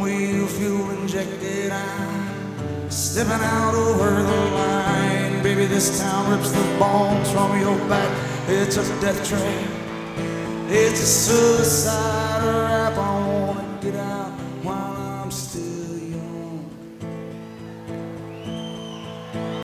where you feel injected. I'm stepping out over the line. Baby, this town rips the bones from your back. It's a death trap. It's a suicide.